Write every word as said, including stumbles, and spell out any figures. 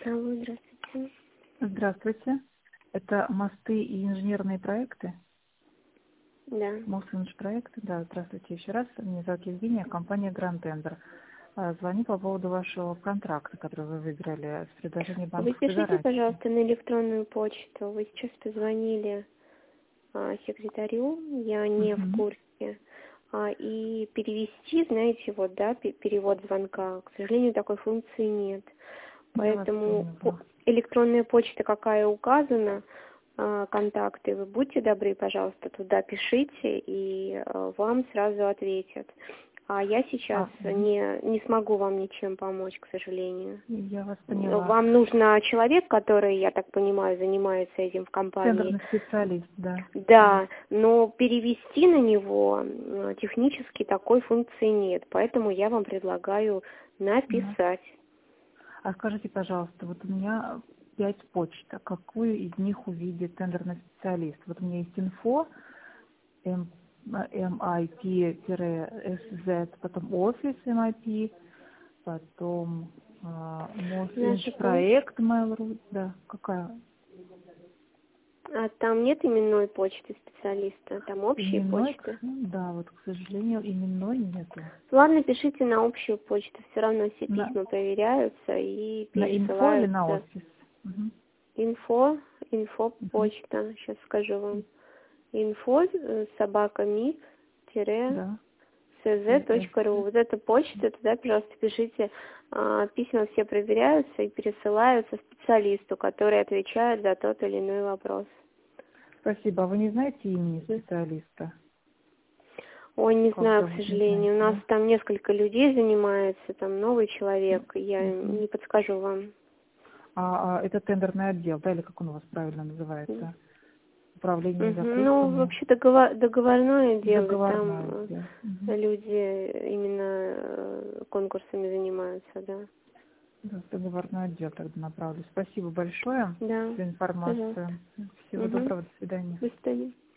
Алло, здравствуйте. Здравствуйте. Это мосты и инженерные проекты? Да. Мосинжпроекты, да, здравствуйте еще раз. Меня зовут Евгения, компания Grand Tender. А, Звоню по поводу вашего контракта, который вы выиграли с предложением Вы банковской пишите, гарантии. пожалуйста, на электронную почту. Вы сейчас позвонили а, секретарю, я не в Мгм. курсе. А, и перевести, знаете, вот, да, пе- перевод звонка, к сожалению, такой функции нет. Я вас Поэтому по- поняла. электронная почта, какая указана, а, контакты, вы будьте добры, пожалуйста, туда пишите, и а, вам сразу ответят. А я сейчас А, мгм. не, не смогу вам ничем помочь, к сожалению. Я вас поняла. Вам нужно человек, который, я так понимаю, занимается этим в компании. Тендерный специалист, да. Да. Да, но перевести на него м, технически такой функции нет, поэтому я вам предлагаю Да. написать. А скажите, пожалуйста, вот у меня пять почт. А какую из них увидит тендерный специалист? Вот у меня есть инфо, эм ай пи-эс зет, потом офис эм ай пи, потом а, Наша Мосинжпроект Mail.ru, да, какая? А там нет именной почты специалиста, там общие Именной, к- почты. да, вот, к сожалению, именной нету. Ладно, пишите на общую почту, все равно все На, письма проверяются и на инфо или на пересылаются. офис? Мгм, Инфо, инфо мгм, почта, сейчас скажу вам. Инфо, э, собака мип, тире, да, cz ТС. точка ру. Вот эта почта, туда, пожалуйста, пишите. А, Письма все проверяются и пересылаются специалисту, который отвечает за тот или иной вопрос. Спасибо. А вы не знаете имени специалиста? Ой, не Как знаю, к зовут, не знаете, сожалению. У нас да? там несколько людей занимается, там новый человек. Я Мгм. не подскажу вам. А, а это тендерный отдел, да, или как он у вас правильно называется? Управление Мгм. Ну, закупками, вообще договор, договорное дело, там договорной э, отдел. Мгм. люди именно э, конкурсами занимаются, да. Да, в договорной отдел тогда направлю. Спасибо большое Да, за пожалуйста. информацию. Всего Угу. доброго, до свидания. До свидания.